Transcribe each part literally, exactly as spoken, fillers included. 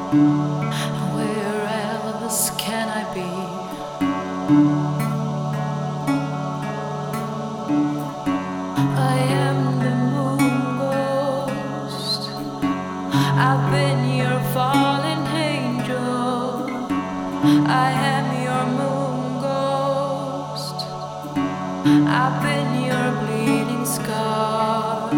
Where else can I be? I am the moon ghost. I've been your fallen angel. I am your moon ghost. I've been your bleeding scar.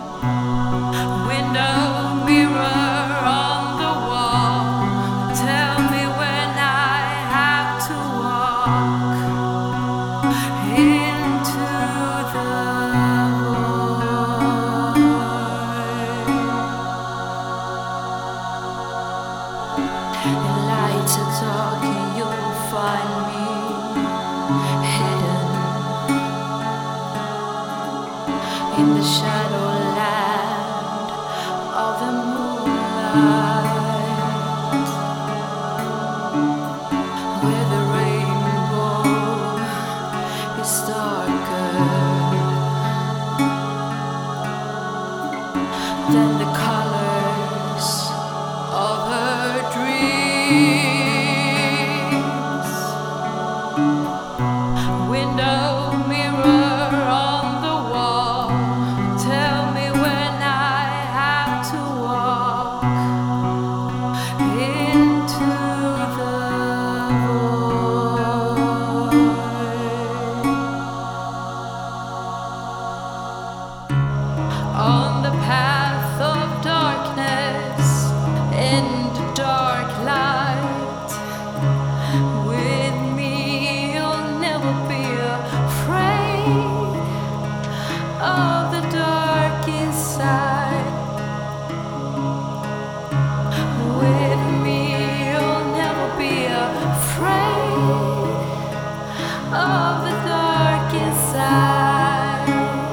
Window mirror on the wall, tell me when I have to walk into the void. The lights are talking, you'll find me hidden in the shadow land of the moonlight, where the rainbow is darker than the colors of her dreams. Window mirror on the wall, tell me when I have to walk into the void. On the path of darkness, in the dark light, with me you'll never be afraid of the dark inside. With me you'll never be afraid of the dark inside.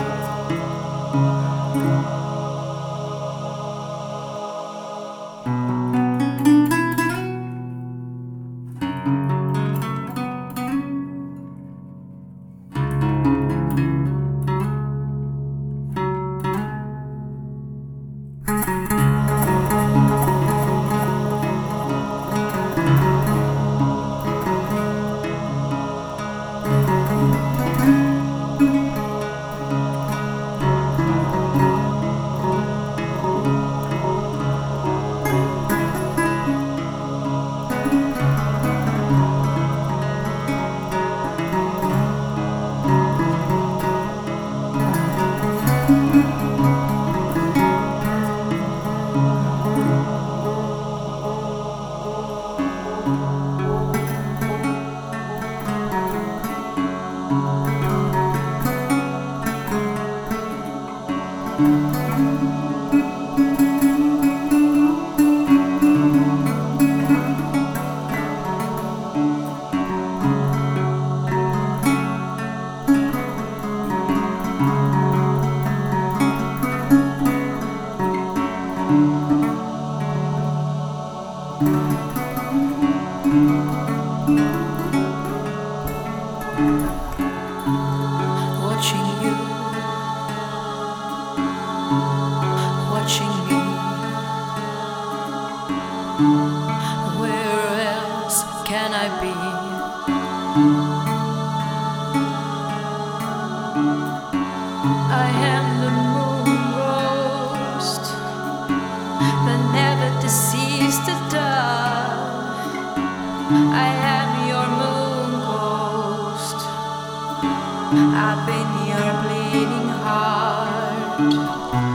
Watching you, watching me. Where else can I be? I am the moon ghost that never deceives the dark. I am your moon ghost. I've been your bleeding heart.